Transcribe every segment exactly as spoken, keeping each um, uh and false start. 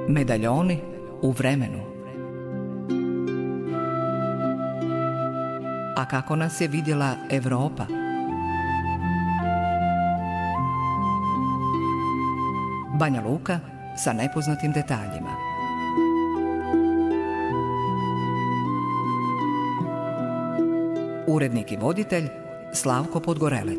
Medaljoni u vremenu. A kako nas je vidjela Europa? Banja Luka sa nepoznatim detaljima. Urednik i voditelj Slavko Podgorelec.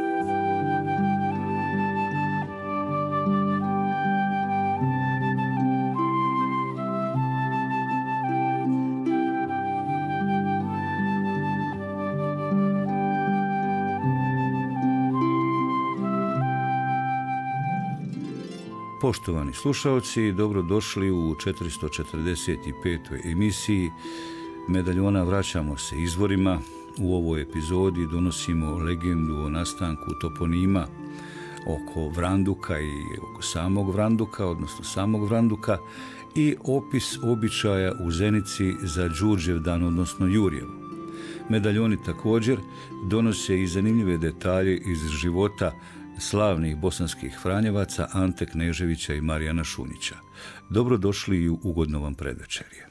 Poštovani slušaoci, dobrodošli u četiristo četrdeset petoj emisiji Medaljona. Vraćamo se izvorima. U ovoj epizodi donosimo legendu o nastanku toponima oko Vranduka i oko samog Vranduka, odnosno samog Vranduka, i opis običaja u Zenici za Đurđevdan, odnosno Jurjevu. Medaljoni također donose i zanimljive detalje iz života slavnih bosanskih franjevaca Ante Kneževića i Marijana Šunjića. Dobrodošli i ugodno vam predvečerje.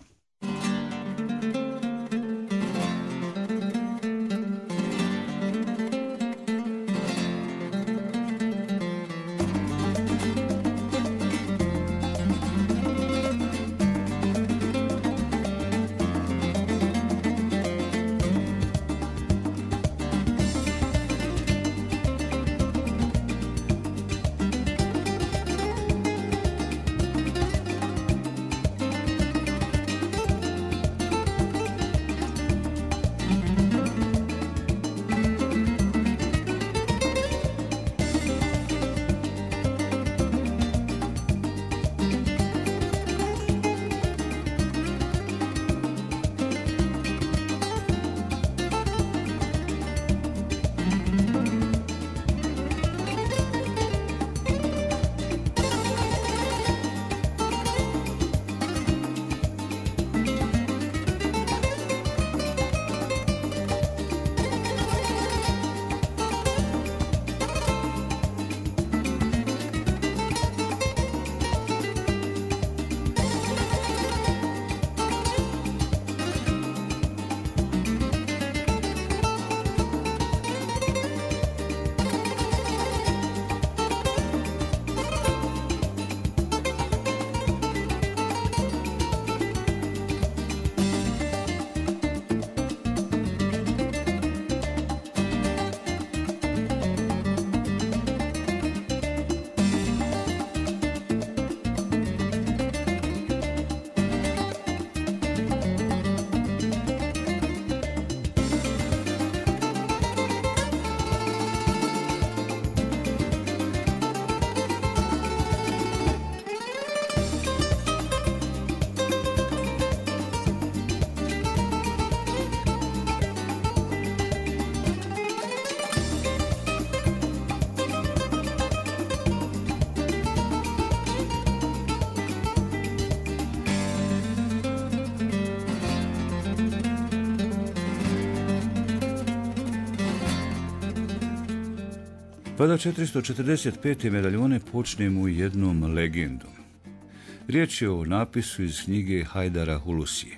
Pa da četiristo četrdeset pete medaljone počnemo jednom legendom. Riječ je o napisu iz knjige Hajdara Hulusije.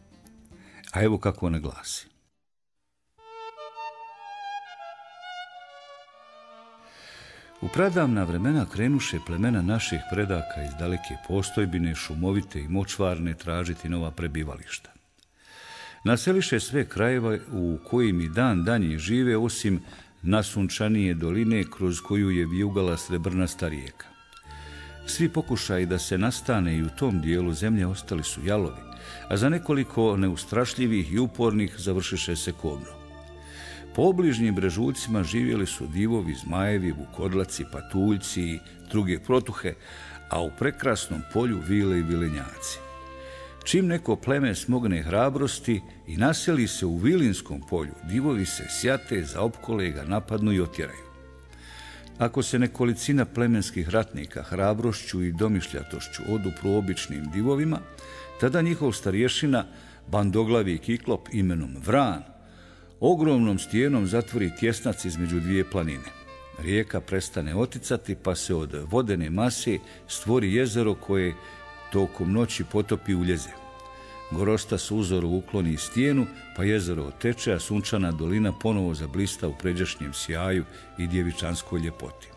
A evo kako ona glasi. U pradavna vremena krenuše plemena naših predaka iz daleke postojbine, šumovite i močvarne, tražiti nova prebivališta. Naseliše sve krajeva u kojim i dan danji žive, osim nasunčanije doline kroz koju je vijugala srebrnasta rijeka. Svi pokušaji da se nastane i u tom dijelu zemlje ostali su jalovi, a za nekoliko neustrašljivih i upornih završiše se kobno. Po obližnjim brežuljcima živjeli su divovi, zmajevi, vukodlaci, patuljci i druge protuhe, a u prekrasnom polju vile i vilenjaci. Čim neko pleme smogne hrabrosti i naseli se u vilinskom polju, divovi se sjate, zaopkole ga, napadnu i otjeraju. Ako se nekolicina plemenskih ratnika hrabrošću i domišljatošću odupru običnim divovima, tada njihov starješina, bandoglavi kiklop imenom Vran, ogromnom stijenom zatvori tjesnac između dvije planine. Rijeka prestane oticati, pa se od vodene mase stvori jezero koje tokom noći potopi uljeze. Gorostas u uzoru ukloni stijenu, pa jezero oteče, a sunčana dolina ponovo zablista u pređašnjem sjaju i djevičanskoj ljepoti.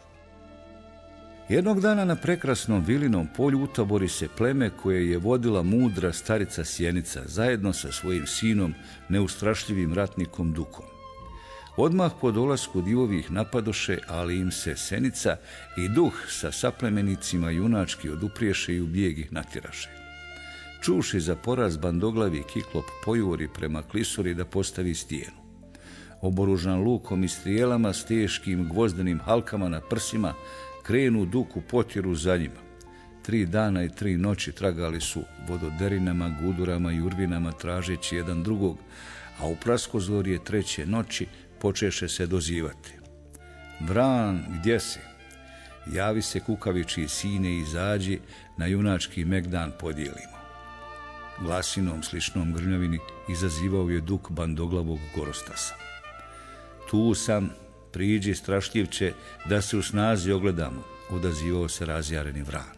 Jednog dana na prekrasnom Vilinom polju utabori se pleme koje je vodila mudra starica Sjenica zajedno sa svojim sinom, neustrašljivim ratnikom Dukom. Odmah po dolasku divovih napadoše, ali im se Senica i Duh sa saplemenicima junački odupriješe i u bijeg ih natjeraše. Čuši za poraz bandoglavi Kiklop pojuri prema klisuri da postavi stijenu. Oboružan lukom i strijelama s teškim gvozdenim halkama na prsima, krenu Duk u potjeru za njima. Tri dana i tri noći tragali su vododerinama, gudurama i urvinama tražeći jedan drugog, a u praskozorje treće noći počeše se dozivati. Vran, gdje si? Javi se kukavičiji sine, izađi, na junački megdan podijelimo. Glasinom sličnom grmljavini izazivao je Duk bandoglavog Gorostasa. Tu sam, priđi strašljivče, da se u snazi ogledamo, odazivao se razjareni Vran.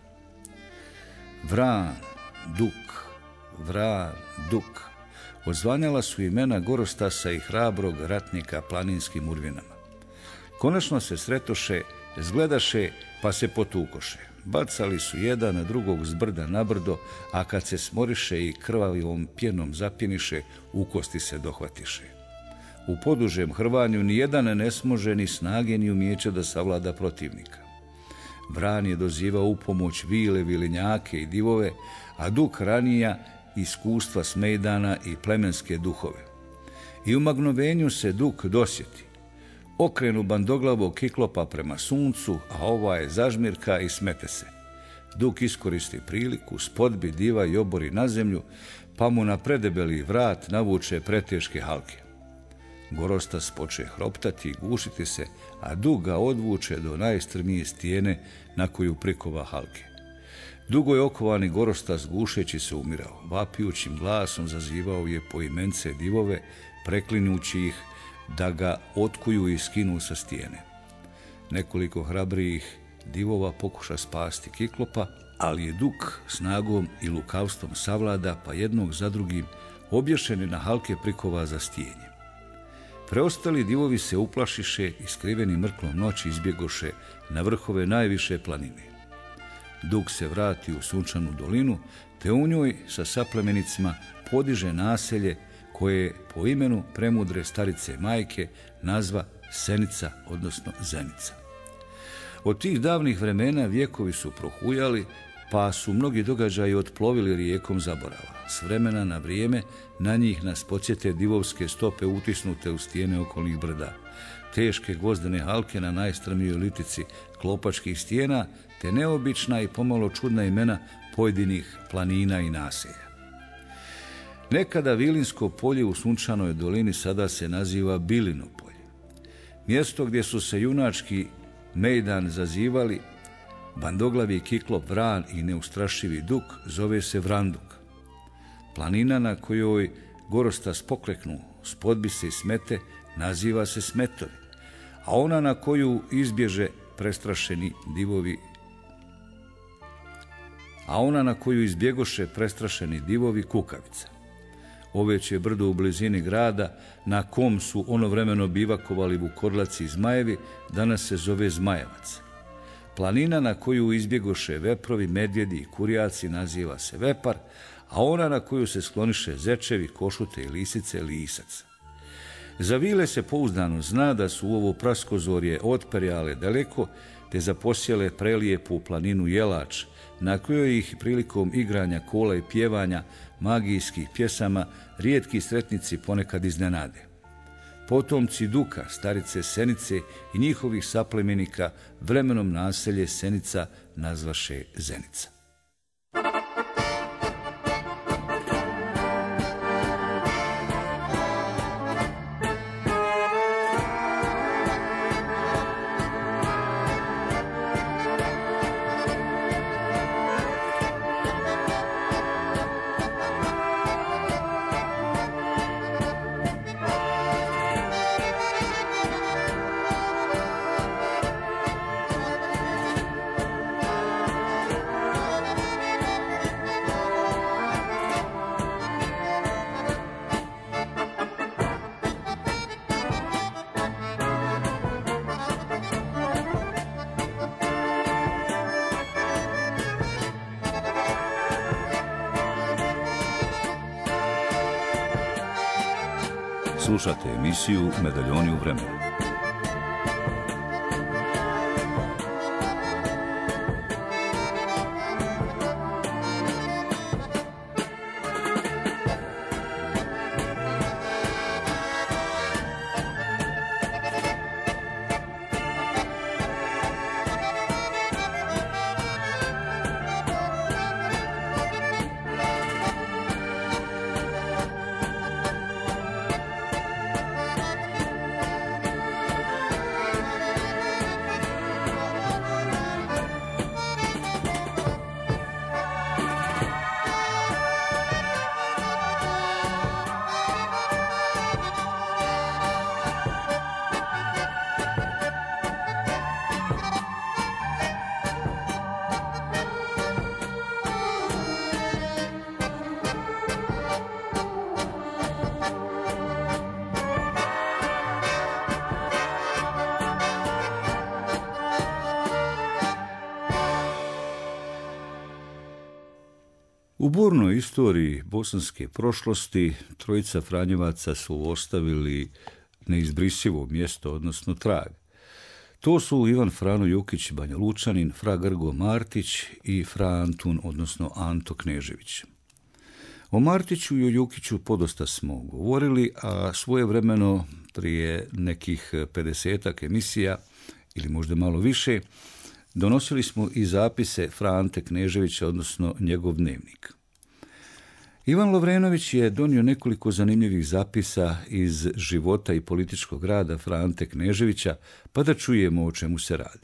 Vran, Duk, Vran, Duk, odzvanjala su imena Gorostasa i hrabrog ratnika planinskim urvinama. Konačno se sretoše, zgledaše, pa se potukoše. Bacali su jedan na drugog s brda na brdo, a kad se smoriše i krvavom pjenom zapjeniše, u kosti se dohvatiše. U podužem hrvanju nijedan ne smože ni snage ni umijeće da savlada protivnika. Vran je dozivao u pomoć vile, vilinjake i divove, a Duk ranija iskustva s mejdana i plemenske duhove. I u magnovenju se Duk dosjeti. Okrenu bandoglavog Kiklopa prema suncu, a ova je zažmirka i smete se. Duk iskoristi priliku, spodbi diva i obori na zemlju, pa mu na predebeli vrat navuče preteške halke. Gorostas poče hroptati i gušiti se, a Duk ga odvuče do najstrmije stijene na koju prikova halke. Dugo je okovani Gorostas gušeći se umirao, vapijućim glasom zazivao je poimence divove, preklinjući ih da ga otkuju i skinu sa stijene. Nekoliko hrabrijih divova pokuša spasti Kiklopa, ali je Duk snagom i lukavstvom savlada, pa jednog za drugim obješeni na halke prikova za stijenje. Preostali divovi se uplašiše i skriveni mrklom noći izbjegoše na vrhove najviše planine. Duk se vrati u sunčanu dolinu, te u njoj sa saplemenicima podiže naselje koje po imenu premudre starice majke nazva Senica, odnosno Zenica. Od tih davnih vremena vjekovi su prohujali, pa su mnogi događaji otplovili rijekom zaborava. S vremena na vrijeme na njih nas podsjete divovske stope utisnute u stijene okolnih brda, teške gvozdene halke na najstrmijoj litici klopačkih stijena, te neobična i pomalo čudna imena pojedinih planina i naselja. Nekada Vilinsko polje u sunčanoj dolini sada se naziva Bilino polje. Mjesto gdje su se junački mejdan zazivali bandoglavi Kiklop Vran i neustrašivi Duk zove se Vranduk. Planina na kojoj Gorostas pokleknu, spodbi se i smete, naziva se Smetovi, a ona na koju izbježe prestrašeni divovi a ona na koju izbjegoše prestrašeni divovi Kukavica. Oveće brdo u blizini grada, na kom su onovremeno bivakovali vukodlaci i zmajevi, danas se zove Zmajevac. Planina na koju izbjegoše veprovi, medvjedi i kurjaci naziva se Vepar, a ona na koju se skloniše zečevi, košute i lisice Lisac. Za vile se pouzdano zna da su u ovo praskozorje otperjale daleko, te zaposjele prelijepu planinu Jelač, na kojoj ih prilikom igranja kola i pjevanja magijskih pjesama rijetki sretnici ponekad iznenade. Potomci Duka, starice Senice i njihovih saplemenika vremenom naselje Senica nazvaše Zenica. Slušate emisiju Medaljoni u vremenu. U burnoj istoriji bosanske prošlosti trojica Franjevaca su ostavili neizbrisivo mjesto, odnosno trag. To su Ivan Frano Jukić Banjalučanin, fra Grgo Martić i fra Antun, odnosno Anto Knežević. O Martiću i o Jukiću podosta smo govorili, a svojevremeno prije nekih pedesetak emisija, ili možda malo više, donosili smo i zapise fra Ante Kneževića, odnosno njegov dnevnik. Ivan Lovrenović je donio nekoliko zanimljivih zapisa iz života i političkog rada fra Ante Kneževića, pa da čujemo o čemu se radi.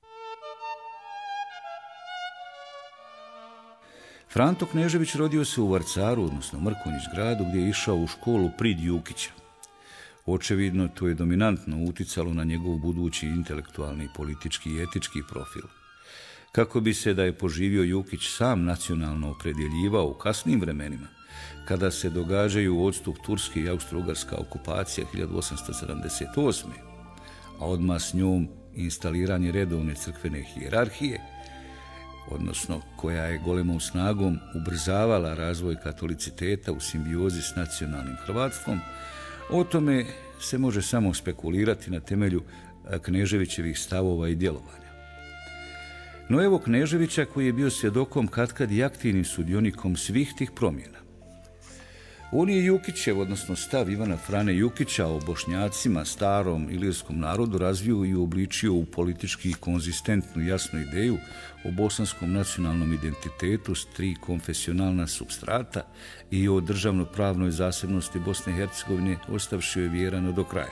Fra Anto Knežević rodio se u Varcaru, odnosno Mrkonjić gradu, gdje je išao u školu prid Jukića. Očevidno to je dominantno uticalo na njegov budući intelektualni, politički i etički profil. Kako bi se da je poživio Jukić sam nacionalno opredjeljivao u kasnim vremenima, kada se događaju odstup turske i austro-ugarska okupacija hiljadu osamsto sedamdeset osme. a odmah s njom instaliranje redovne crkvene hijerarhije, odnosno koja je golemom snagom ubrzavala razvoj katoliciteta u simbiozi s nacionalnim hrvatstvom, o tome se može samo spekulirati na temelju Kneževićevih stavova i djelovanja. No evo Kneževića koji je bio svjedokom katkad i aktivnim sudionikom svih tih promjena. On je Jukićev, odnosno stav Ivana Frane Jukića o Bošnjacima, starom ilirskom narodu, razvio i uobličio u politički konzistentnu jasnu ideju o bosanskom nacionalnom identitetu s tri konfesionalna supstrata i o državno-pravnoj zasebnosti Bosne i Hercegovine, ostavši joj vjerano do kraja.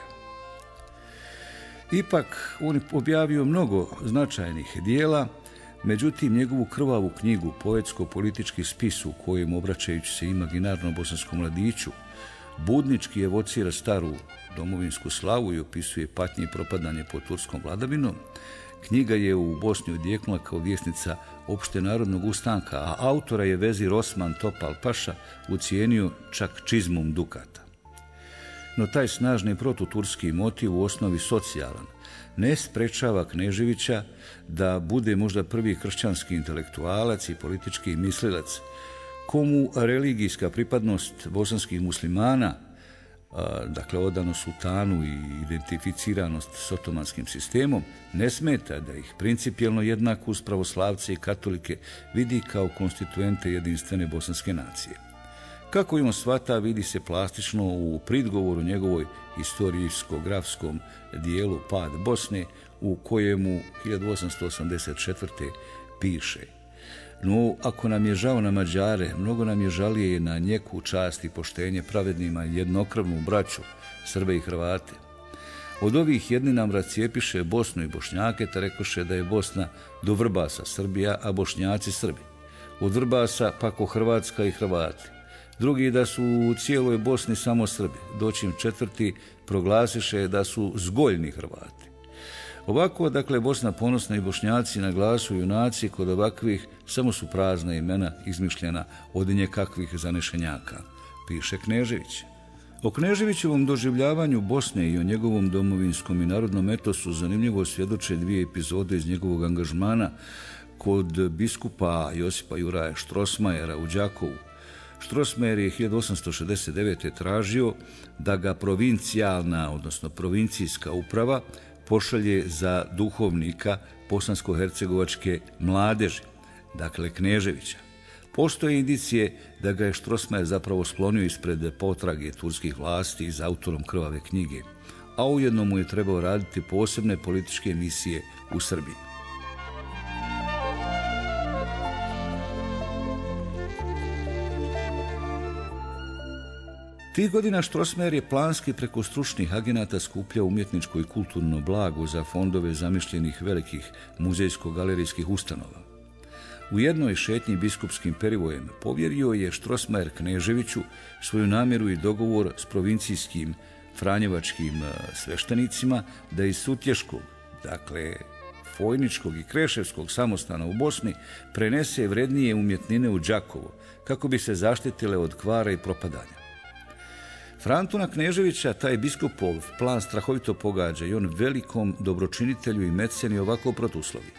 Ipak, on je objavio mnogo značajnih dijela, međutim, njegovu krvavu knjigu, poetsko-politički spis u kojem, obraćajući se imaginarnom bosanskom mladiću, budnički evocira staru domovinsku slavu i opisuje patnje i propadanje pod turskom vladavinom, knjiga je u Bosni odjeknula kao vjesnica opštenarodnog ustanka, a autora je vezir Osman Topal Paša ucijenio čak čizmom dukata. No taj snažni protuturski motiv, u osnovi socijalan, ne sprečava Kneževića da bude možda prvi kršćanski intelektualac i politički mislilac, komu religijska pripadnost bosanskih muslimana, dakle odano sultanu i identificiranost s otomanskim sistemom, ne smeta da ih principijelno jednako uz pravoslavce i katolike vidi kao konstituente jedinstvene bosanske nacije. Kako on shvata, vidi se plastično u pridgovoru njegovoj historijsko-grafskom dijelu Pad Bosne, u kojemu hiljadu osamsto osamdeset četvrte piše: no, ako nam je žao na Mađare, mnogo nam je žalije na njeku, čast i poštenje pravednima jednokrvnu braću, Srbe i Hrvate. Od ovih jedni nam racijepiše Bosnu i Bošnjake, te rekoše da je Bosna do Vrbasa Srbija, a Bošnjaci Srbi. Od Vrbasa pako Hrvatska i Hrvati. Drugi da su u cijeloj Bosni samo Srbi, doćim četvrti proglasiše da su zgoljni Hrvati. Ovako, dakle, Bosna ponosna i Bošnjaci na glasu junaci, kod ovakvih samo su prazna imena izmišljena od njekakvih zanešenjaka, piše Knežević. O Kneževićevom doživljavanju Bosne i o njegovom domovinskom i narodnom etosu zanimljivo svjedoče dvije epizode iz njegovog angažmana kod biskupa Josipa Juraja Štrosmajera u Đakovu, Strossmayer je hiljadu osamsto šezdeset devete. tražio da ga provincijalna, odnosno provincijska uprava pošalje za duhovnika bosansko-hercegovačke mladeži, dakle Kneževića. Postoje indicije da ga je Strossmayer zapravo sklonio ispred potrage turskih vlasti za autorom krvave knjige, a ujedno mu je trebao raditi posebne političke misije u Srbiji. Tih godina Strossmayer je planski preko stručnih agenata skupljao umjetničko i kulturno blago za fondove zamišljenih velikih muzejsko-galerijskih ustanova. U jednoj šetnji biskupskim perivojem povjerio je Strossmayer Kneževiću svoju namjeru i dogovor s provincijskim franjevačkim sveštenicima da iz Sutješkog, dakle Fojničkog i Kreševskog samostana u Bosni prenese vrednije umjetnine u Đakovo kako bi se zaštitile od kvara i propadanja. Fra Antuna Kneževića taj biskupov plan strahovito pogađa i on velikom dobročinitelju i meceni ovako protuslovi.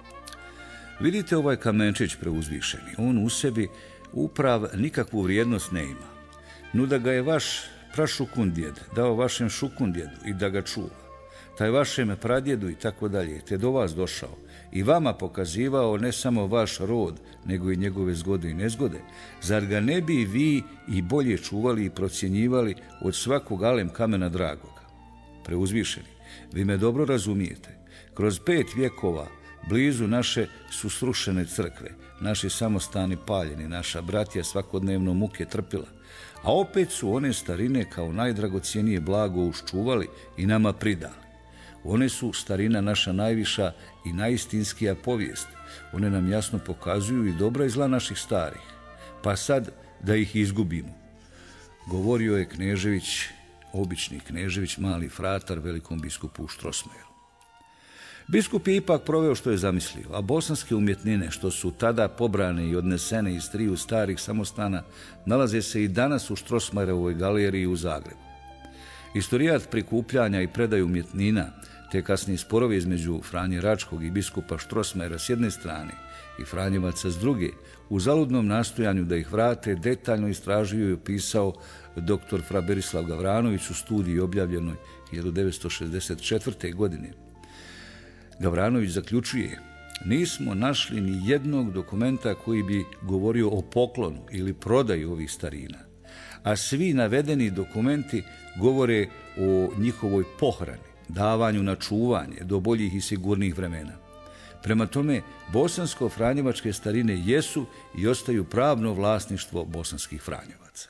Vidite ovaj kamenčić preuzvišeni, on u sebi uprav nikakvu vrijednost ne ima. No da ga je vaš prašukundjed dao vašem šukundjedu i da ga čuva, taj vašem pradjedu i tako dalje, te do vas došao i vama pokazivao ne samo vaš rod, nego i njegove zgode i nezgode, zar ga ne bi vi i bolje čuvali i procjenjivali od svakog alem kamena dragoga? Preuzvišeni, vi me dobro razumijete, kroz pet vjekova blizu naše su srušene crkve, naši samostani paljeni, naša bratija svakodnevno muke trpila, a opet su one starine kao najdragocijenije blago uščuvali i nama pridali. One su starina naša najviša i najistinskija povijest. One nam jasno pokazuju i dobra i zla naših starih. Pa sad da ih izgubimo. Govorio je Knežević, obični Knežević, mali fratar velikom biskupu Strossmayeru. Biskup je ipak proveo što je zamislio, a bosanske umjetnine, što su tada pobrane i odnesene iz triju starih samostana, nalaze se i danas u Strossmayerovoj galeriji u Zagrebu. Istorijat prikupljanja i predaju umjetnina, te kasnije sporovi između Franje Račkog i biskupa Strossmayera s jedne strane i Franjevaca s druge, u zaludnom nastojanju da ih vrate, detaljno istražio i opisao doktor fra Berislav Gavranović u studiji objavljenoj hiljadu devetsto šezdeset četvrte. godine. Gavranović zaključuje: nismo našli ni jednog dokumenta koji bi govorio o poklonu ili prodaju ovih starina, a svi navedeni dokumenti govore o njihovoj pohrani, davanju na čuvanje do boljih i sigurnih vremena. Prema tome, bosansko-franjevačke starine jesu i ostaju pravno vlasništvo bosanskih franjevaca.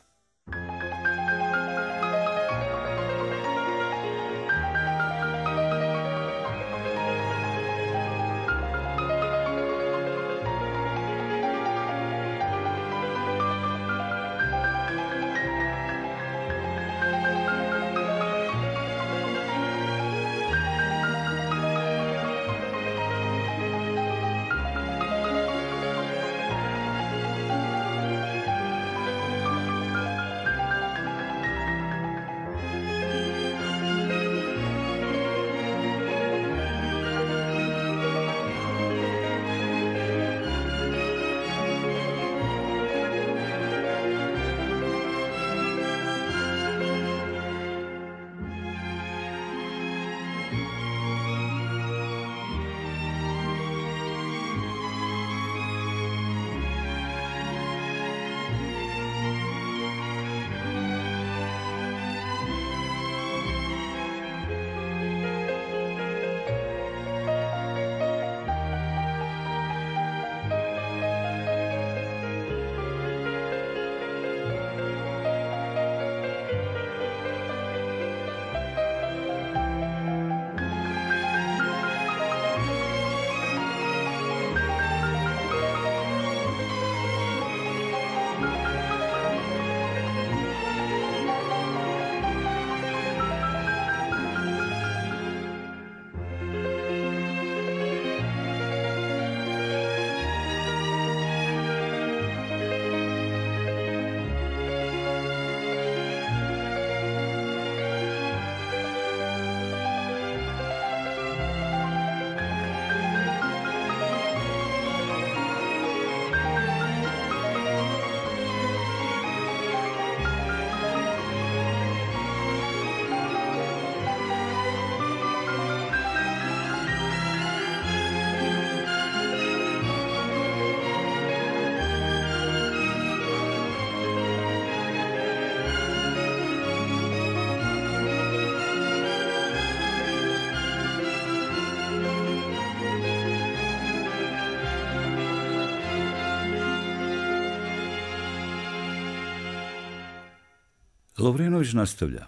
Lovrenović nastavlja.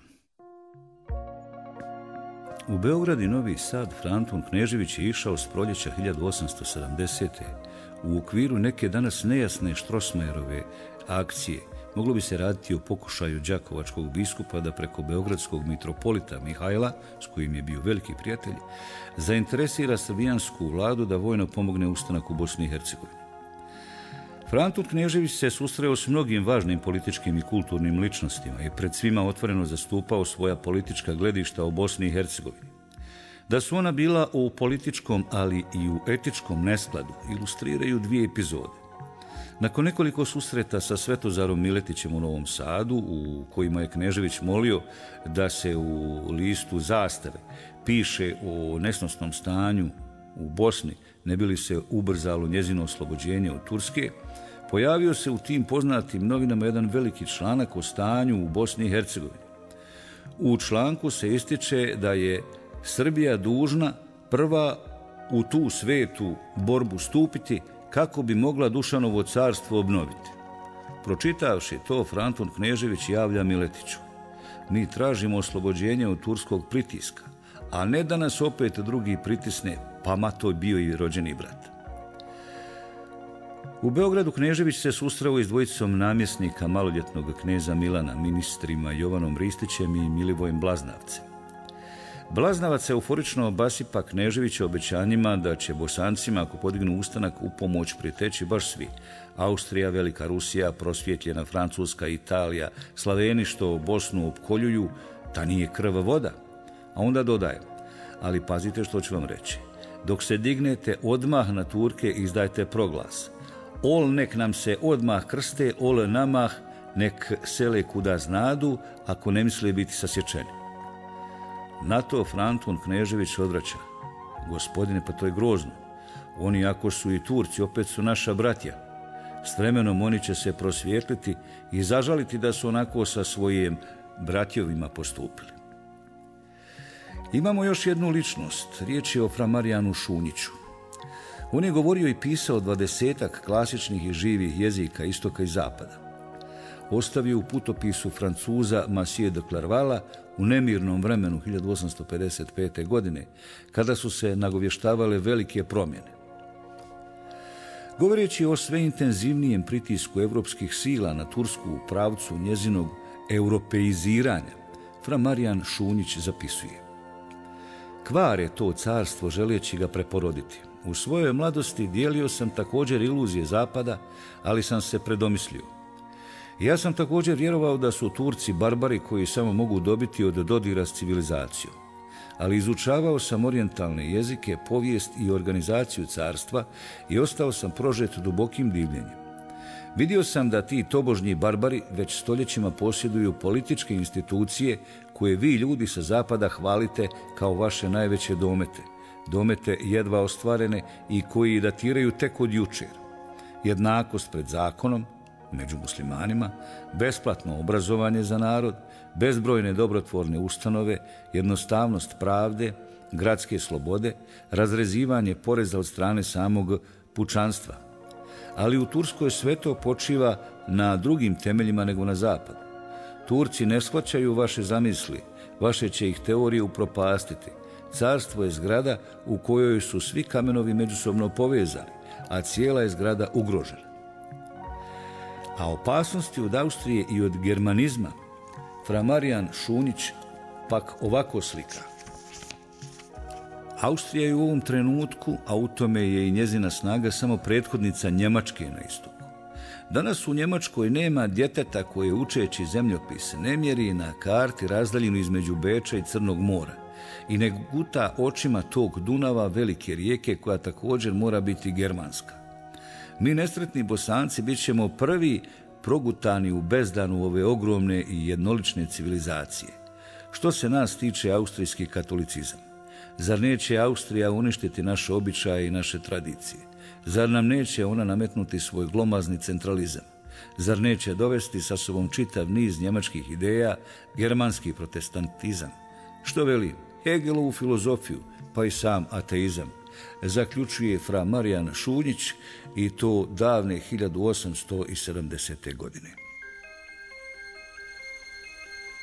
U Beograd i Novi Sad fra Antun Knežević je išao s proljeća hiljadu osamsto sedamdesete. U okviru neke danas nejasne Štrosmajerove akcije moglo bi se raditi o pokušaju đakovačkog biskupa da preko beogradskog mitropolita Mihajla, s kojim je bio veliki prijatelj, zainteresira srbijansku vladu da vojno pomogne ustanak u Bosni i Hercegovini. Fra Antun Knežević se susreo s mnogim važnim političkim i kulturnim ličnostima i pred svima otvoreno zastupao svoja politička gledišta o Bosni i Hercegovini. Da su ona bila u političkom, ali i u etičkom neskladu, ilustriraju dvije epizode. Nakon nekoliko susreta sa Svetozarom Miletićem u Novom Sadu, u kojima je Knežević molio da se u listu zastave piše o nesnosnom stanju u Bosni, ne bi li se ubrzalo njezino oslobođenje od Turske, pojavio se u tim poznatim novinama jedan veliki članak o stanju u Bosni i Hercegovini. U članku se ističe da je Srbija dužna prva u tu svetu borbu stupiti kako bi mogla Dušanovo carstvo obnoviti. Pročitavši to, fra Antun Knežević javlja Miletiću: mi tražimo oslobođenje od turskog pritiska, a ne da nas opet drugi pritisne, pa ma to bio i rođeni brat. U Beogradu Knežević se susreo i s dvojicom namjesnika maloljetnog kneza Milana, ministrima Jovanom Ristićem i Milivojem Blaznavcem. Blaznavac se euforično obasipa Kneževića obećanjima da će Bosancima, ako podignu ustanak, u pomoć priteći baš svi: Austrija, Velika Rusija, prosvjetljena Francuska, Italija, Slaveni što Bosnu opkoljuju, ta nije krv voda. A onda dodaje: ali pazite što ću vam reći, dok se dignete odmah na Turke izdajte proglas: ol nek nam se odmah krste, ol namah nek sele kuda znadu, ako ne misle biti sasječeni. Na to fra Antun Knežević odvraća: gospodine, pa to je grozno. Oni, ako su i Turci, opet su naša bratja. S vremenom oni će se prosvijetliti i zažaliti da su onako sa svojim bratjovima postupili. Imamo još jednu ličnost. Riječ je o fra Marijanu Šunjiću. On je govorio i pisao dvadesetak klasičnih i živih jezika istoka i zapada. Ostavio u putopisu Francuza Monsieur de Clervala u nemirnom vremenu hiljadu osamsto pedeset pete. godine, kada su se nagovještavale velike promjene. Govoreći o sve intenzivnijem pritisku evropskih sila na Tursku u pravcu njezinog europeiziranja, fra Marijan Šunjić zapisuje: kvar je to carstvo želeći ga preporoditi. U svojoj mladosti dijelio sam također iluzije zapada, ali sam se predomislio. Ja sam također vjerovao da su Turci barbari koji samo mogu dobiti od dodira s civilizacijom. Ali izučavao sam orijentalne jezike, povijest i organizaciju carstva i ostao sam prožet dubokim divljenjem. Vidio sam da ti tobožnji barbari već stoljećima posjeduju političke institucije koje vi ljudi sa zapada hvalite kao vaše najveće domete. Domete jedva ostvarene i koji datiraju tek od jučer. Jednakost pred zakonom među muslimanima, besplatno obrazovanje za narod, bezbrojne dobrotvorne ustanove, jednostavnost pravde, gradske slobode, razrezivanje poreza od strane samog pučanstva. Ali u Turskoj sve to počiva na drugim temeljima nego na zapadu. Turci ne shvaćaju vaše zamisli, vaše će ih teorije upropastiti. Carstvo je zgrada u kojoj su svi kamenovi međusobno povezani, a cijela je zgrada ugrožena. A opasnosti od Austrije i od germanizma fra Marijan Šunjić pak ovako slika: Austrija je u ovom trenutku, a u tome je i njezina snaga, samo prethodnica Njemačke na istoku. Danas u Njemačkoj nema djeteta koje učeći zemljopis ne mjeri na karti razdaljinu između Beča i Crnog mora i ne guta očima tog Dunava, velike rijeke, koja također mora biti germanska. Mi nesretni Bosanci bit ćemo prvi progutani u bezdanu ove ogromne i jednolične civilizacije. Što se nas tiče, austrijski katolicizam. Zar neće Austrija uništiti naše običaje i naše tradicije? Zar nam neće ona nametnuti svoj glomazni centralizam? Zar neće dovesti sa sobom čitav niz njemačkih ideja, germanski protestantizam? Što veli Hegelovu filozofiju, pa i sam ateizam, zaključuje fra Marijan Šunjić, i to davne hiljadu osamsto sedamdesete. godine.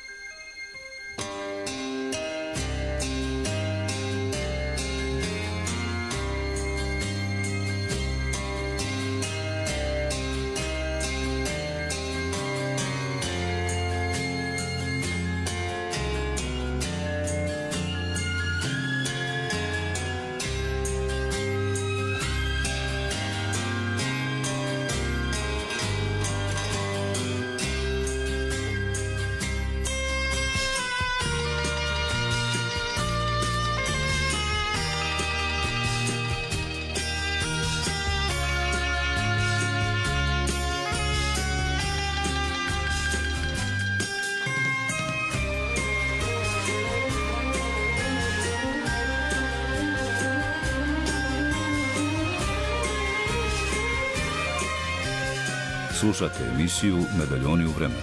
Slušate emisiju Medaljoni u vremenu.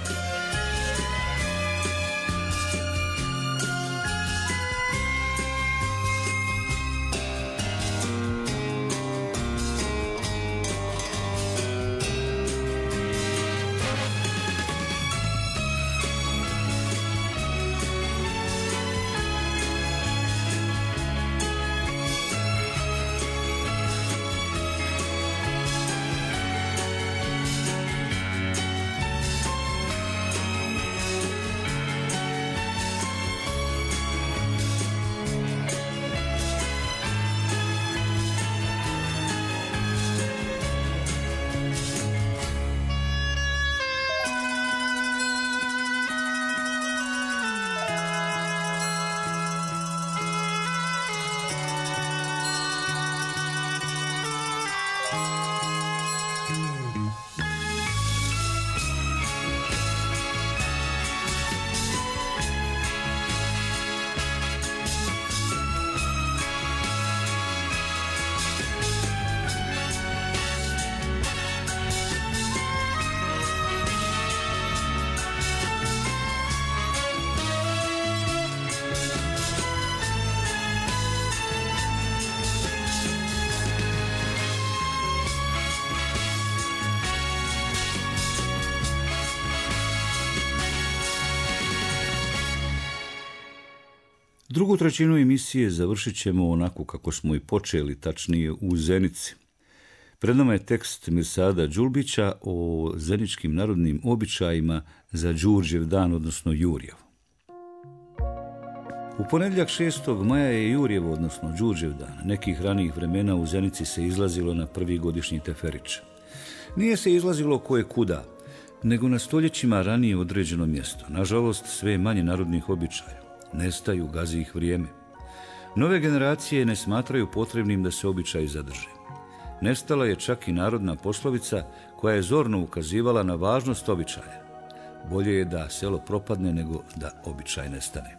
Drugu trećinu emisije završit ćemo onako kako smo i počeli, tačnije u Zenici. Pred nama je tekst Mirsada Đulbića o zeničkim narodnim običajima za Đurđev dan, odnosno Jurjev. U ponedjeljak šestog maja je Jurjev, odnosno Đurđev dan. Nekih ranijih vremena u Zenici se izlazilo na prvi godišnji teferić. Nije se izlazilo koje kuda, nego na stoljećima ranije određeno mjesto. Nažalost, sve manje narodnih običaja. Nestaju, gazi ih vrijeme. Nove generacije ne smatraju potrebnim da se običaji zadrže. Nestala je čak i narodna poslovica koja je zorno ukazivala na važnost običaja. Bolje je da selo propadne nego da običaj nestane.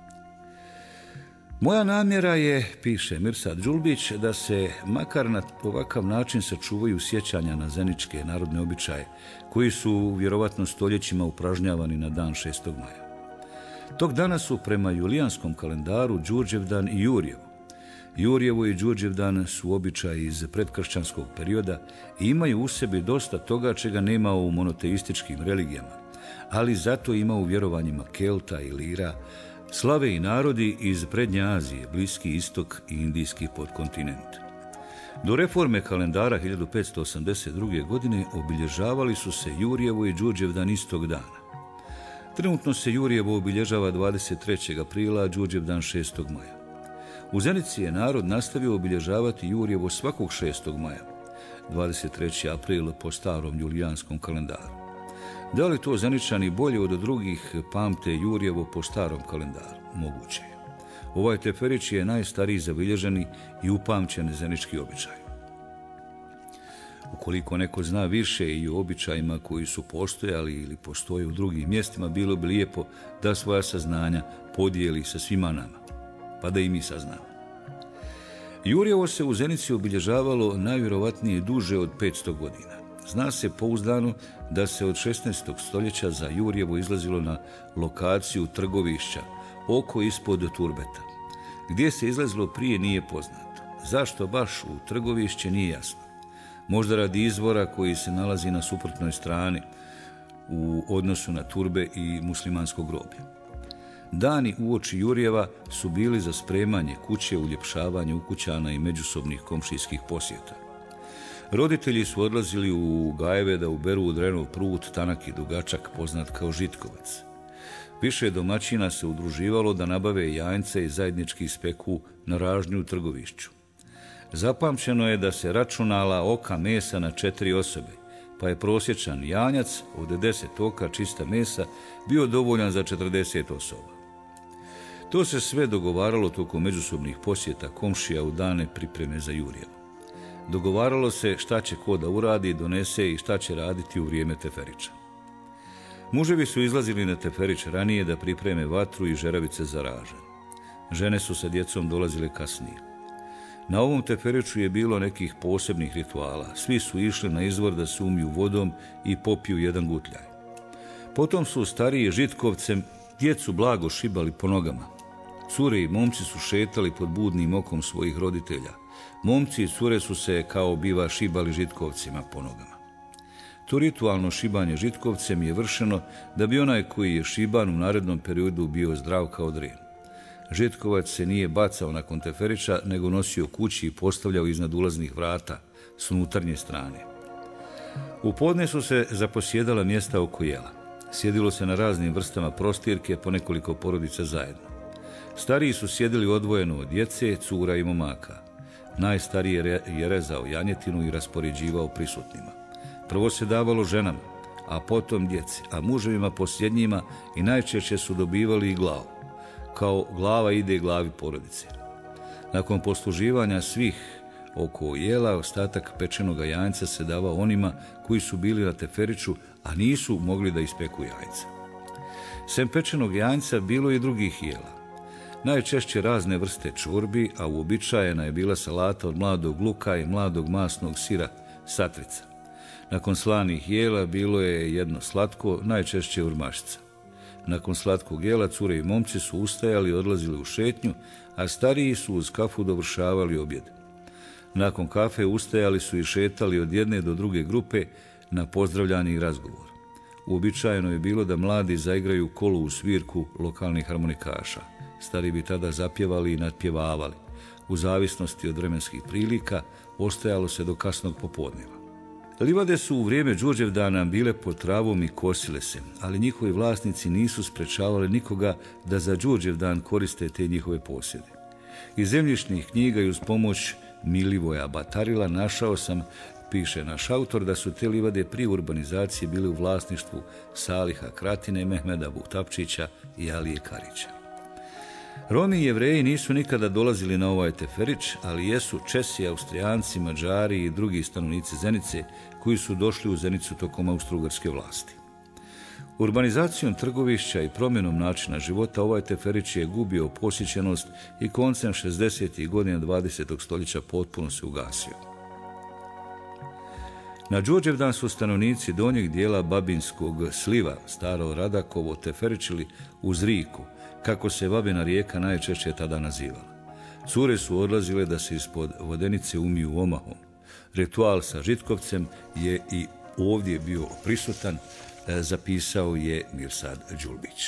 Moja namjera je, piše Mirsad Đulbić, da se makar na ovakav način sačuvaju sjećanja na zeničke narodne običaje, koji su vjerovatno stoljećima upražnjavani na dan šestog maja. Tog dana su prema julijanskom kalendaru Đurđevdan i Jurjevo. Jurjevo i Đurđevdan su običaji iz predkršćanskog perioda i imaju u sebi dosta toga čega nema u monoteističkim religijama, ali zato ima u vjerovanjima Kelta i Lira, slave i narodi iz Prednje Azije, Bliski istok i Indijski podkontinent. Do reforme kalendara hiljadu petsto osamdeset druge. godine obilježavali su se Jurjevo i Đurđevdan istog dana. Trenutno se Jurjevo obilježava dvadeset trećeg aprila, a Đurđevdan šestog maja. U Zenici je narod nastavio obilježavati Jurjevo svakog šestog maja, dvadeset treći april po starom julijanskom kalendaru. Da li to Zeničani bolje od drugih pamte Jurjevo po starom kalendaru? Moguće je. Ovaj teferić je najstariji zabilježeni i upamćeni zenički običaj. Ukoliko neko zna više i o običajima koji su postojali ili postoje u drugim mjestima, bilo bi lijepo da svoja saznanja podijeli sa svima nama, pa da i mi saznamo. Jurjevo se u Zenici obilježavalo najvjerovatnije duže od petsto godina. Zna se pouzdano da se od šesnaestog stoljeća za Jurjevo izlazilo na lokaciju trgovišća, oko ispod Turbeta. Gdje se izlazilo prije nije poznato. Zašto baš u trgovišće nije jasno. Možda radi izvora koji se nalazi na suprotnoj strani u odnosu na turbe i muslimansko groblje. Dani uoči Jurjeva su bili za spremanje kuće, uljepšavanje ukućana i međusobnih komšijskih posjeta. Roditelji su odlazili u gajeve da uberu u drenov prut, tanak i dugačak, poznat kao žitkovac. Više domaćina se udruživalo da nabave janjce i zajednički speku na ražnju u trgovišću. Zapamćeno je da se računala oka mesa na četiri osobe, pa je prosječan janjac od deset oka čista mesa bio dovoljan za četrdeset osoba. To se sve dogovaralo tokom međusobnih posjeta komšija u dane pripreme za Jurjevo. Dogovaralo se šta će ko da uradi, donese i šta će raditi u vrijeme teferića. Muževi su izlazili na teferić ranije da pripreme vatru i žeravice za ražanj. Žene su sa djecom dolazile kasnije. Na ovom teferiću je bilo nekih posebnih rituala. Svi su išli na izvor da se umiju vodom i popiju jedan gutljaj. Potom su stariji žitkovcem djecu blago šibali po nogama. Cure i momci su šetali pod budnim okom svojih roditelja. Momci i cure su se, kao biva, šibali žitkovcima po nogama. To ritualno šibanje žitkovcem je vršeno da bi onaj koji je šiban u narednom periodu bio zdrav kao dren. Žitkovac se nije bacao nakon teferića, nego nosio kući i postavljao iznad ulaznih vrata s unutarnje strane. U podne su se zaposjedala mjesta oko jela. Sjedilo se na raznim vrstama prostirke po nekoliko porodica zajedno. Stariji su sjedili odvojeno od djece, cura i momaka. Najstariji je rezao janjetinu i raspoređivao prisutnima. Prvo se davalo ženama, a potom djeci, a muževima posljednjima i najčešće su dobivali i glavu. Kao glava ide glavi porodice. Nakon posluživanja svih oko jela, ostatak pečenoga janjca se davao onima koji su bili na teferiću, a nisu mogli da ispeku jajca. Sem pečenog janjca bilo je i drugih jela. Najčešće razne vrste čorbi, a uobičajena je bila salata od mladog luka i mladog masnog sira satrica. Nakon slanih jela bilo je jedno slatko, najčešće urmašica. Nakon slatkog jela cure i momci su ustajali i odlazili u šetnju, a stariji su uz kafu dovršavali objed. Nakon kafe ustajali su i šetali od jedne do druge grupe na pozdravljanje i razgovor. Uobičajeno je bilo da mladi zaigraju kolu u svirku lokalnih harmonikaša. Stari bi tada zapjevali i natpjevavali. U zavisnosti od vremenskih prilika ostajalo se do kasnog popodneva. Livade su u vrijeme Đurđevdana bile pod travom i kosile se, ali njihovi vlasnici nisu sprečavali nikoga da za Đurđevdan koriste te njihove posjede. Iz zemljišnih knjiga i uz pomoć Milivoja Batarila našao sam, piše naš autor, da su te livade prije urbanizacije bile u vlasništvu Saliha Kratine, Mehmeda Buhtapčića i Alije Karića. Romi i Jevreji nisu nikada dolazili na ovaj teferić, ali jesu Česi, Austrijanci, Mađari i drugi stanovnici Zenice koji su došli u Zenicu tokom austrougarske vlasti. Urbanizacijom trgovišća i promjenom načina života ovaj teferić je gubio posjećenost i koncem šezdesetih godina dvadesetog stoljeća potpuno se ugasio. Na Đurđevdan su stanovnici donjeg dijela Babinskog sliva, staro Radakovo, teferičili uz Riku, kako se Babina rijeka najčešće tada nazivala. Cure su odlazile da se ispod vodenice umiju omahom. Ritual sa žitkovcem je i ovdje bio prisutan, zapisao je Mirsad Đulbić.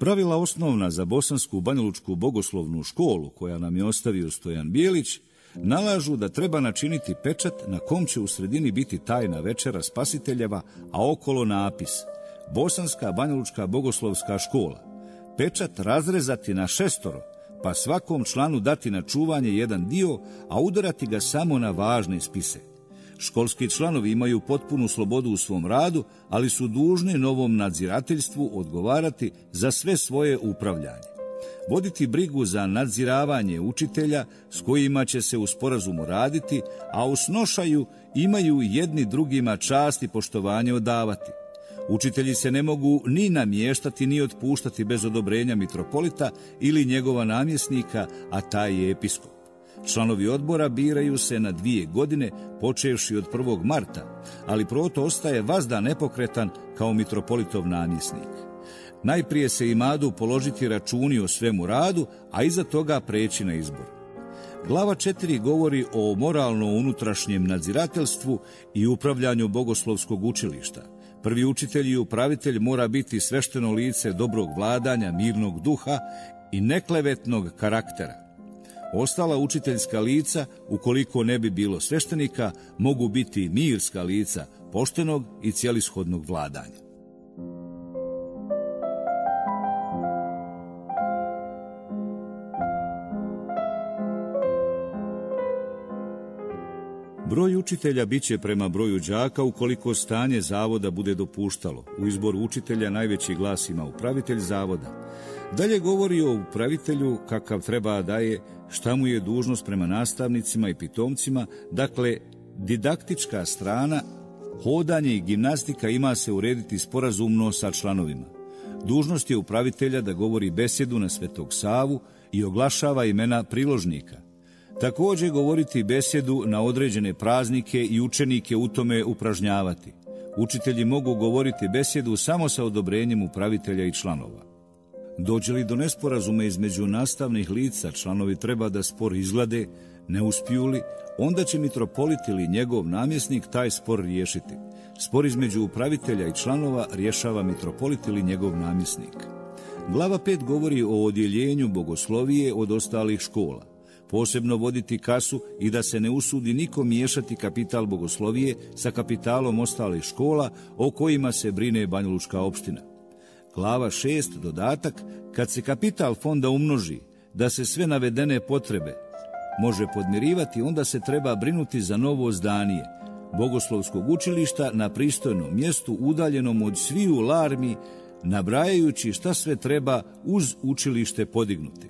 Pravila osnovna za Bosansku banjalučku bogoslovnu školu, koja nam je ostavio Stojan Bijelić, nalažu da treba načiniti pečat na kom će u sredini biti tajna večera spasiteljeva, a okolo napis Bosanska banjalučka bogoslovska škola. Pečat razrezati na šestoro, pa svakom članu dati na čuvanje jedan dio, a udarati ga samo na važne spise. Školski članovi imaju potpunu slobodu u svom radu, ali su dužni novom nadzirateljstvu odgovarati za sve svoje upravljanje. Voditi brigu za nadziravanje učitelja s kojima će se u sporazumu raditi, a u snošaju imaju jedni drugima čast i poštovanje odavati. Učitelji se ne mogu ni namještati ni otpuštati bez odobrenja mitropolita ili njegova namjesnika, a taj je episkop. Članovi odbora biraju se na dvije godine, počevši od prvog marta, ali proto ostaje vazda nepokretan kao mitropolitov namjesnik. Najprije se imadu položiti računi o svemu radu, a iza toga preći na izbor. Glava četiri govori o moralno-unutrašnjem nadzirateljstvu i upravljanju bogoslovskog učilišta. Prvi učitelj i upravitelj mora biti svešteno lice dobrog vladanja, mirnog duha i neklevetnog karaktera. Ostala učiteljska lica, ukoliko ne bi bilo sveštenika, mogu biti mirska lica, poštenog i cijelishodnog vladanja. Broj učitelja biće prema broju đaka ukoliko stanje zavoda bude dopuštalo. U izboru učitelja najveći glas ima upravitelj zavoda. Dalje govori o upravitelju kakav treba daje, šta mu je dužnost prema nastavnicima i pitomcima, dakle didaktička strana, hodanje i gimnastika ima se urediti sporazumno sa članovima. Dužnost je upravitelja da govori besedu na Svetog Savu i oglašava imena priložnika. Također govoriti besedu na određene praznike i učenike u tome upražnjavati. Učitelji mogu govoriti besedu samo sa odobrenjem upravitelja i članova. Dođe li do nesporazume između nastavnih lica, članovi treba da spor izglade, ne uspiju li, onda će mitropolit ili njegov namjesnik taj spor riješiti. Spor između upravitelja i članova rješava mitropolit ili njegov namjesnik. Glava pet govori o odjeljenju bogoslovije od ostalih škola. Posebno voditi kasu i da se ne usudi niko miješati kapital bogoslovije sa kapitalom ostalih škola o kojima se brine banjalučka opština. Glava šest dodatak, kad se kapital fonda umnoži, da se sve navedene potrebe može podmirivati, onda se treba brinuti za novo zdanje bogoslovskog učilišta na pristojnom mjestu udaljenom od sviju larmi, nabrajajući šta sve treba uz učilište podignuti.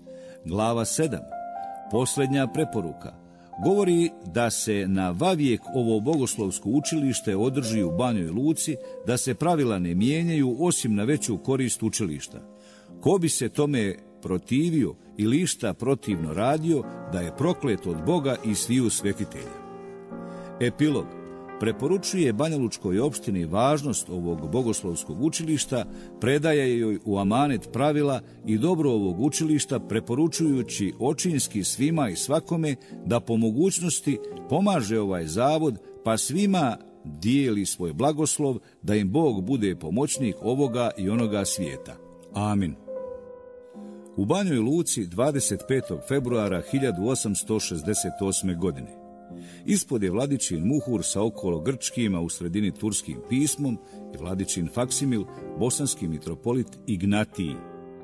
Glava sedam, posljednja preporuka, govori da se na vavijek ovo bogoslovsko učilište održi u Banjoj Luci, da se pravila ne mijenjaju osim na veću korist učilišta. Ko bi se tome protivio ili išta protivno radio, da je proklet od Boga i sviju svetitelja. Epilog. Preporučuje Banjalučkoj opštini važnost ovog bogoslovskog učilišta, predaje joj u amanet pravila i dobro ovog učilišta, preporučujući očinski svima i svakome da po mogućnosti pomaže ovaj zavod, pa svima dijeli svoj blagoslov, da im Bog bude pomoćnik ovoga i onoga svijeta. Amin. U Banjoj Luci dvadeset petog februara hiljadu osamsto šezdeset osme. godine. Ispod je Vladičin muhur sa okolo grčkim, a u sredini turskim pismom i Vladičin faksimil, bosanski mitropolit Ignatiji.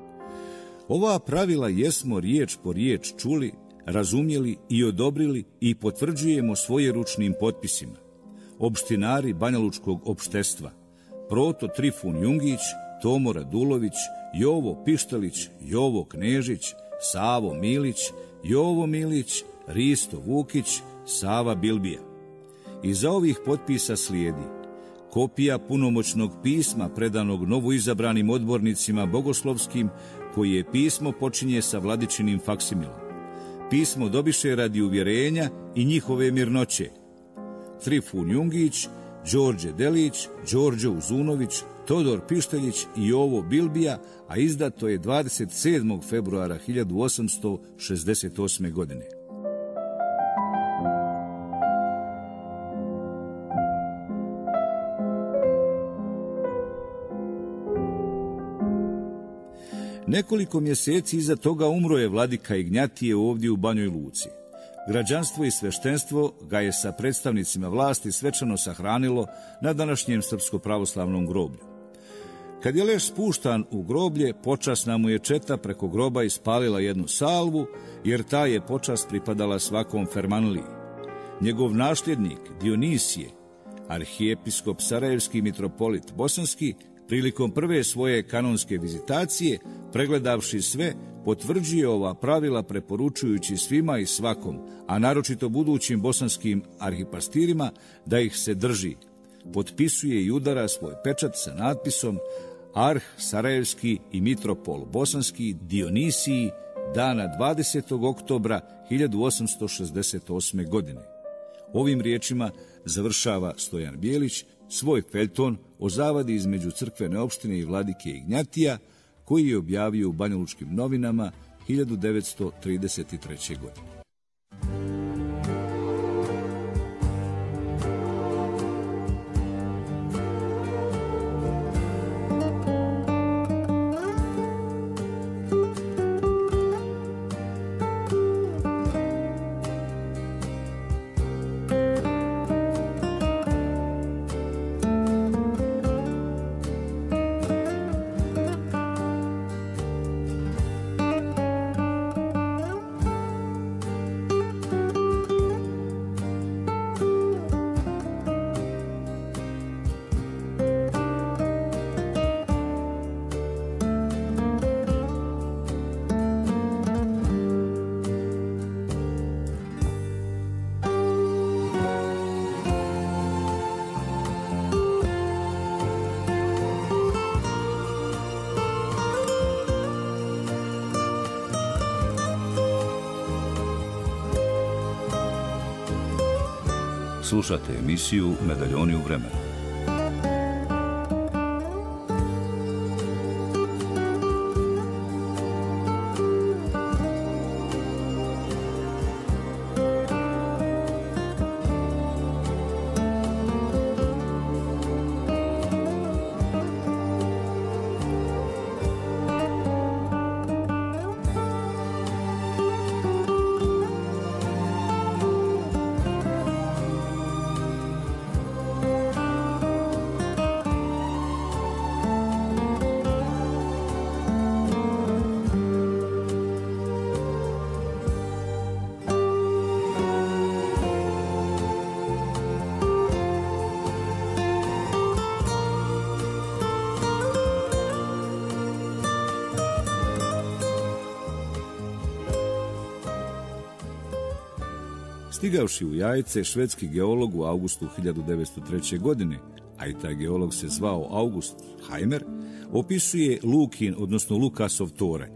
Ova pravila jesmo riječ po riječ čuli, razumjeli i odobrili i potvrđujemo svoje ručnim potpisima. Opštinari Banjalučkog opštestva: Proto Trifun Jungić, Tomo Radulović, Jovo Pištalić, Jovo Knežić, Savo Milić, Jovo Milić, Risto Vukić, Sava Bilbija. Iza ovih potpisa slijedi kopija punomoćnog pisma predanog novoizabranim odbornicima bogoslovskim, koji je pismo počinje sa Vladičinim faksimilom. Pismo dobiše radi uvjerenja i njihove mirnoće. Trifun Jungić, Đorđe Delić, Đorđe Uzunović, Todor Pišteljić i Jovo Bilbija, a izdato je dvadeset sedmog februara hiljadu osamsto šezdeset osme. godine. Nekoliko mjeseci iza toga umro je vladika Ignjatije ovdje u Banjoj Luci. Građanstvo i sveštenstvo ga je sa predstavnicima vlasti svečano sahranilo na današnjem srpsko-pravoslavnom groblju. Kad je leš spuštan u groblje, počasna mu je četa preko groba ispalila jednu salvu, jer ta je počast pripadala svakom fermanliji. Njegov nasljednik Dionisije, arhijepiskop sarajevski mitropolit bosanski, prilikom prve svoje kanonske vizitacije, pregledavši sve, potvrđuje ova pravila preporučujući svima i svakom, a naročito budućim bosanskim arhipastirima, da ih se drži. Potpisuje i udara svoj pečat sa natpisom Arh Sarajevski i mitropol bosanski Dionisiji dana dvadesetog oktobra hiljadu osamsto šezdeset osme. godine. Ovim riječima završava Stojan Bijelić svoj feljton o zavadi između crkvene opštine i vladike Ignjatija, koji je objavio u Banjalučkim novinama hiljadu devetsto trideset treće. godine. Slušate emisiju Medaljoni u vremenu. Stigavši u Jajce, švedski geolog u avgustu hiljadu devetsto treće. godine, a i taj geolog se zvao August Heimer, opisuje Lukin, odnosno Lukasov toranj.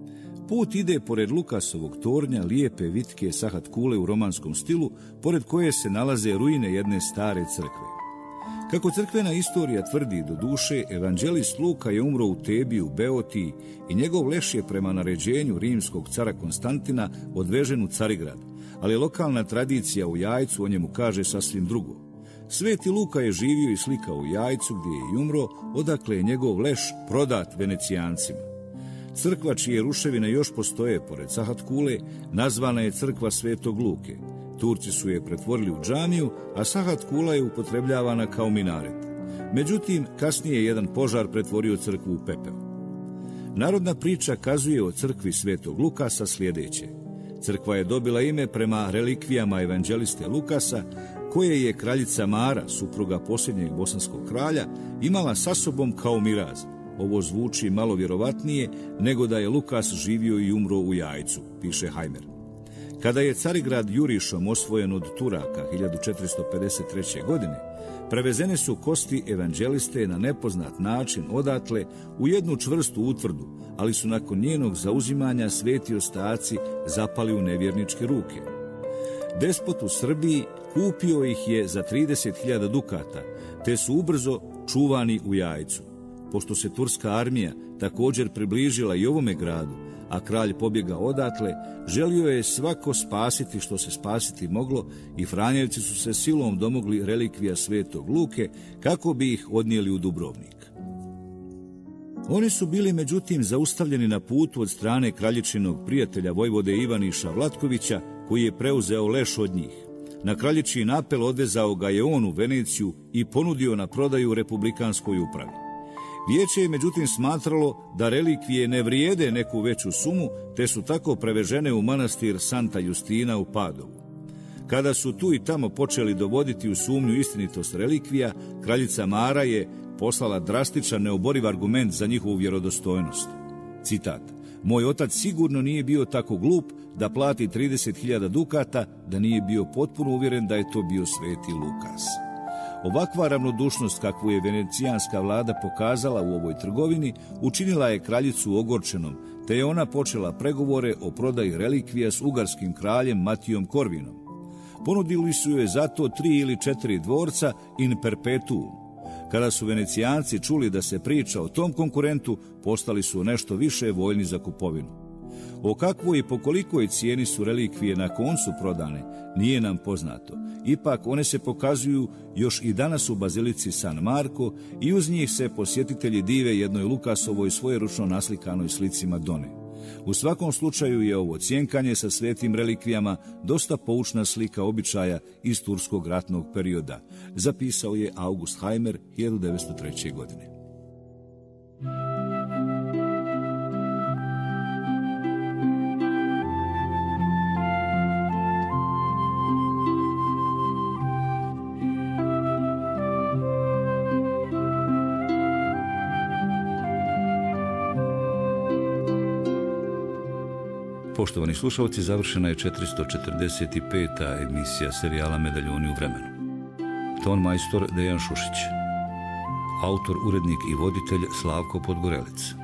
Put ide pored Lukasovog tornja, lijepe vitke sahat kule u romanskom stilu, pored koje se nalaze ruine jedne stare crkve. Kako crkvena istorija tvrdi do duše, evanđelist Luka je umro u Tebi u Beotiji i njegov leš je prema naređenju rimskog cara Konstantina odvežen u Carigrad, ali lokalna tradicija u Jajcu o njemu kaže sasvim drugo. Sveti Luka je živio i slikao u Jajcu gdje je i umro, odakle je njegov leš prodat Venecijancima. Crkva čije ruševine još postoje pored sahat kule nazvana je crkva Svetog Luke. Turci su je pretvorili u džamiju, a sahat kula je upotrebljavana kao minaret. Međutim, kasnije je jedan požar pretvorio crkvu u pepeo. Narodna priča kazuje o crkvi Svetog Lukasa sljedeće. Crkva je dobila ime prema relikvijama evanđeliste Lukasa, koje je kraljica Mara, supruga posljednjeg bosanskog kralja, imala sa sobom kao miraz. Ovo zvuči malo vjerovatnije nego da je Lukas živio i umro u Jajcu, piše Heimer. Kada je Carigrad jurišom osvojen od Turaka hiljadu četiristo pedeset treće. godine, prevezene su kosti evanđeliste na nepoznat način odatle u jednu čvrstu utvrdu, ali su nakon njenog zauzimanja sveti ostaci zapali u nevjerničke ruke. Despot u Srbiji kupio ih je za trideset hiljada dukata, te su ubrzo čuvani u Jajcu. Pošto se turska armija također približila i ovome gradu, a kralj pobjega odatle, želio je svako spasiti što se spasiti moglo i Franjevci su se silom domogli relikvija Svetog Luke kako bi ih odnijeli u Dubrovnik. Oni su bili međutim zaustavljeni na putu od strane kraljičinog prijatelja vojvode Ivaniša Vlatkovića, koji je preuzeo leš od njih. Na kraljičin apel odvezao ga je on u Veneciju i ponudio na prodaju republikanskoj upravi. Vijeće je međutim smatralo da relikvije ne vrijede neku veću sumu, te su tako prevežene u manastir Santa Justina u Padovu. Kada su tu i tamo počeli dovoditi u sumnju istinitost relikvija, kraljica Mara je poslala drastičan neoboriv argument za njihovu vjerodostojnost. Citat: "Moj otac sigurno nije bio tako glup da plati trideset hiljada dukata da nije bio potpuno uvjeren da je to bio sveti Lukas." Ovakva ravnodušnost kakvu je venecijanska vlada pokazala u ovoj trgovini učinila je kraljicu ogorčenom, te je ona počela pregovore o prodaji relikvija s ugarskim kraljem Matijom Korvinom. Ponudili su joj zato tri ili četiri dvorca in perpetuum. Kada su Venecijanci čuli da se priča o tom konkurentu, postali su nešto više voljni za kupovinu. O kakvoj i po kolikoj cijeni su relikvije na koncu prodane, nije nam poznato. Ipak one se pokazuju još i danas u bazilici San Marko i uz njih se posjetitelji dive jednoj Lukasovoj svojeručno naslikanoj slici Madone. U svakom slučaju je ovo cjenkanje sa svetim relikvijama dosta poučna slika običaja iz turskog ratnog perioda, zapisao je August Haimer hiljadu devetsto treće. godine. Poštovani slušalci, završena je četiristo četrdeset peta emisija serijala Medaljoni u vremenu. Ton majstor Dejan Šušić. Autor, urednik i voditelj Slavko Podgorelec.